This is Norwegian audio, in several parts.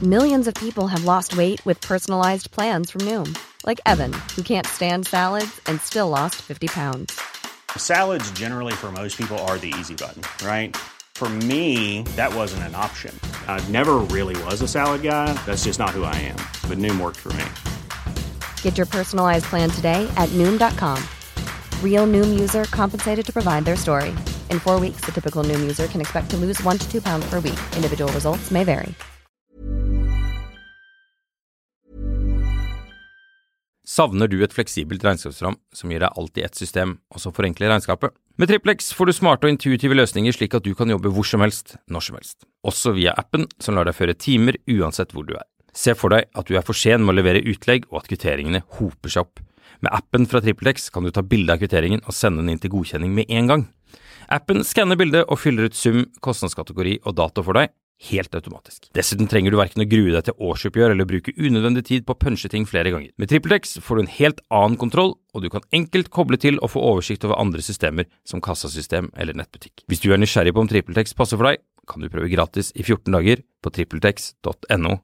Millions of people have lost weight with personalized plans from Noom. Like Evan, who can't stand salads and still lost 50 pounds. Salads generally for most people are the easy button, right? For me, that wasn't an option. I never really was a salad guy. That's just not who I am. But Noom worked for me. Get your personalized plan today at Noom.com. Real Noom user compensated to provide their story. In 4 weeks, the typical Noom user can expect to lose 1 to 2 pounds per week. Individual results may vary. Savner du et fleksibelt regnskapsprogram som gir deg alt i ett system, og som forenkler regnskapet? Med TrippelX får du smarte og intuitive løsninger slik at du kan jobbe hvor som helst, når som helst. Også via appen som lar deg føre timer uansett hvor du er. Se for deg at du er for sen med å levere utlegg og at kvitteringene hoper seg opp. Med appen fra TrippelX kan du ta bilde av kvitteringen og sende den inn til godkjenning med en gang. Appen skanner bildet og fyller ut sum, kostnadskategori og dato for deg, helt automatisk. Dessuten trenger du hverken å grue deg til årsoppgjør eller bruke unødvendig tid på å punche ting flere ganger. Med TrippelX får du en helt annen kontroll, og du kan enkelt koble til og få oversikt over andre systemer som kassasystem eller nettbutikk. Hvis du er nysgjerrig på om TrippelX passer for deg, kan du prøve gratis i 14 dager på trippeltex.no.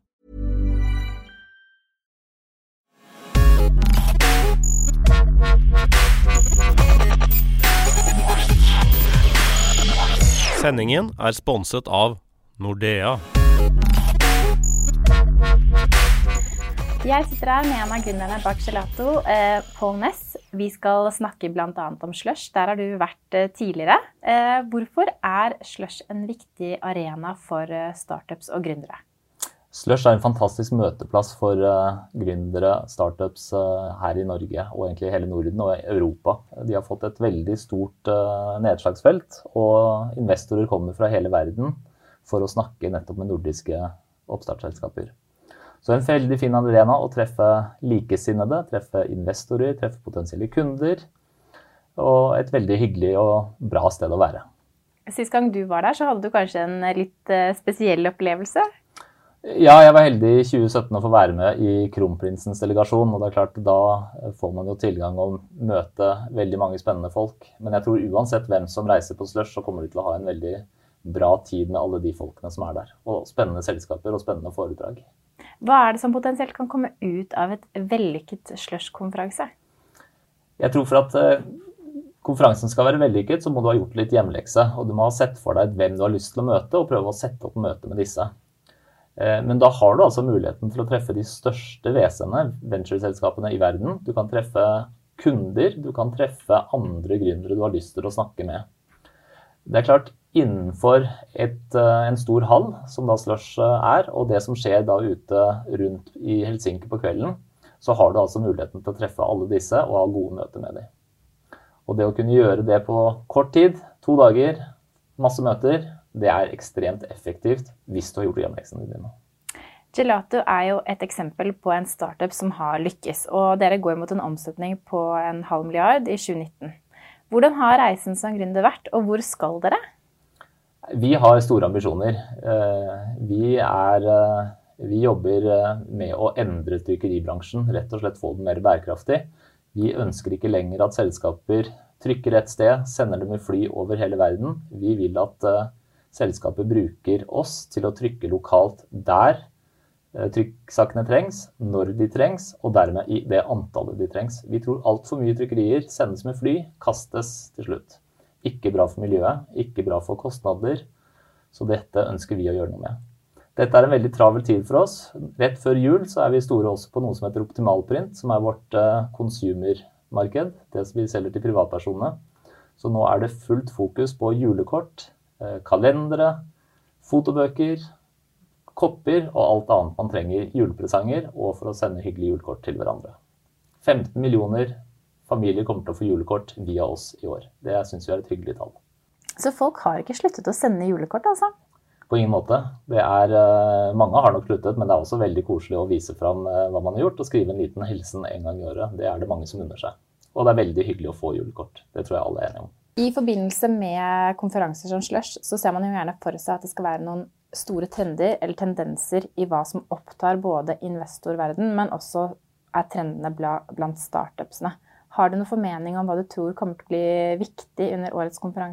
Sendingen er sponset av Nordea. Jeg sitter her med en av gründerne bak Gelato, Pål Næss. Vi skal snakke blant annet om Slush. Der har du vært tidligere. Hvorfor er Slush en viktig arena for startups og gründere? Slush er en fantastisk møteplass for gründere, startups her i Norge og egentlig hele Norden og Europa. De har fått et veldig stort nedslagsfelt, og investorer kommer fra hele verden for å snakke nettopp med nordiske oppstartsselskaper. Så en veldig fin arena å treffe likesinnede, treffe investorer, treffe potensielle kunder, og et veldig hyggelig og bra sted å være. Sist gang du var der, så hadde du kanskje en litt spesiell opplevelse? Ja, jeg var heldig i 2017 å få være med i Kronprinsens delegasjon, og det er klart, da får man jo tilgang å møte veldig mange spennende folk. Men jeg tror uansett hvem som reiser på Slush, så kommer de til å ha en veldig bra tid med alle de folkene som er der, og spennende selskaper og spennende foredrag. Hva er det som potensielt kan komme ut av et vellykket Slush-konferanse? Jeg tror for at konferansen skal være vellykket, så må du ha gjort litt hjemmelekse, og du må ha sett for deg hvem du har lyst til å møte, og prøve å sette opp møte med disse. Men da har du altså muligheten til å treffe de største VC-ene, venture-selskapene i verden. Du kan treffe kunder, du kan treffe andre gründere du har lyst til å snakke med. Det er klart, innenfor en stor hall, som da Slush er, og det som skjer da ute rundt i Helsinki på kvelden, så har du altså muligheten til å treffe alle disse og ha gode møter med dem. Og det å kunne gjøre det på kort tid, 2 dager, masse møter, det er ekstremt effektivt hvis du har gjort hjemmeleksene dine. Gelato er jo et eksempel på en startup som har lykkes, og dere går mot en omsetning på 0,5 milliard i 2019. Hvordan har reisen som gründer vært, og hvor skal dere? Vi har store ambisjoner. Vi jobber med å endre trykkeribransjen, rett og slett få den mer bærekraftig. Vi ønsker ikke lenger at selskaper trykker et sted, sender dem i fly over hele verden. Vi vil at selskaper bruker oss til å trykke lokalt der trykksakene trengs, når de trengs, og dermed i det antallet de trengs. Vi tror alt for mye trykkerier sendes med fly, kastes til slutt. Ikke bra for miljøet, ikke bra for kostnader, så dette ønsker vi å gjøre noe med. Dette er en veldig travel tid for oss. Rett før jul så er vi store også på noe som heter Optimalprint, som er vårt consumer-marked, det som vi selger til privatpersonene. Så nå er det fullt fokus på julekort, kalendere, fotobøker, kopper og alt annet man trenger, julepresanger, og for å sende hyggelige julekort til hverandre. 15 millioner familier kommer til å få julekort via oss i år. Det synes vi er et hyggelig tall. Så folk har ikke sluttet å sende julekort, altså? På ingen måte. Mange har nok sluttet, men det er også veldig koselig å vise fram hva man har gjort, og skrive en liten hilsen en gang i året. Det er det mange som unner seg. Og det er veldig hyggelig å få julekort. Det tror jeg alle er enige om. I forbindelse med konferanser som Slush, så ser man jo gjerne for seg at det skal være noen store trender eller tendenser i hva som opptar både investorverden, men også er trendene blant startupsene. Har du noen formening om hva du tror kommer til å bli viktig under årets konferanse?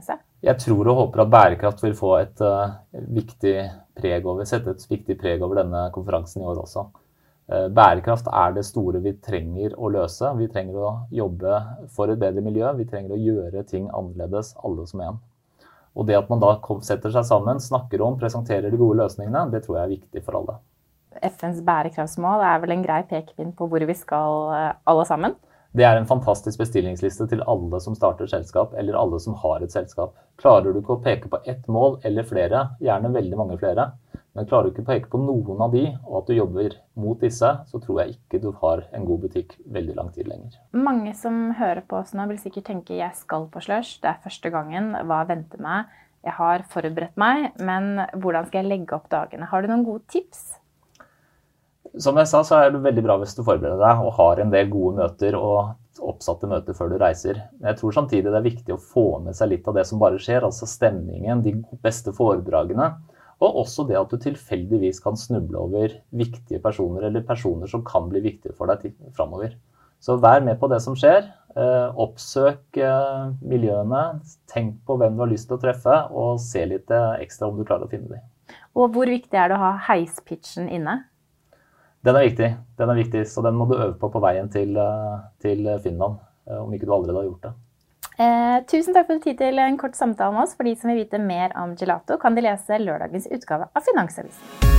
Jeg tror og håper at bærekraft vil få sette et viktig preg over denne konferansen i år også. Bærekraft det store vi trenger å løse. Vi trenger å jobbe for et bedre miljø. Vi trenger å gjøre ting annerledes, alle som en. Og det at man da setter seg sammen, snakker om, presenterer de gode løsningene, det tror jeg viktig for alle. FNs bærekraftsmål vel en grei pekepinn på hvor vi skal alle sammen? Det en fantastisk bestillingsliste til alle som starter selskap, eller alle som har et selskap. Klarer du ikke å peke på ett mål eller flere, gjerne veldig mange flere, men klarer du ikke å peke på noen av de, og at du jobber mot disse, så tror jeg ikke du har en god butikk veldig lang tid lenger. Mange som hører på oss nå vil sikkert tenke, jeg skal på Slush, det første gangen, hva venter meg? Jeg har forberedt meg, men hvordan skal jeg legge opp dagene? Har du noen gode tips? Som jeg sa, så det veldig bra hvis du forbereder deg og har en del gode møter og oppsatte møter før du reiser. Men jeg tror samtidig det viktig å få med seg litt av det som bare skjer, altså stemningen, de beste foredragene, og også det at du tilfeldigvis kan snuble over viktige personer eller personer som kan bli viktige for deg fremover. Så vær med på det som skjer, oppsøk miljøene, tenk på hvem du har lyst til å treffe, og se litt ekstra om du klarer å finne dem. Og hvor viktig det å ha heispitchen inne? Den viktig, så den må du øve på veien til Finland, om ikke du allerede har gjort det. Tusen takk for tid til en kort samtale med oss. For de som vil vite mer om gelato, kan de lese lørdagens utgave av Finansavisen.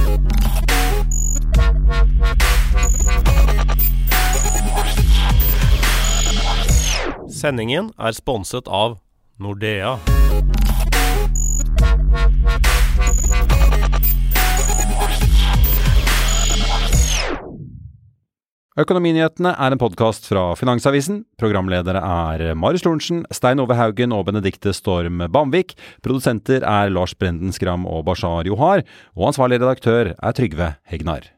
Sendingen sponset av Nordea. Økonominyhetene en podcast fra Finansavisen. Programledere Marius Lorentzen, Stein Ove Haugen og Benedikte Storm Bamvik. Produsenter Lars Brenden Skram og Bashar Johar. Og ansvarlig redaktør Trygve Hegnar.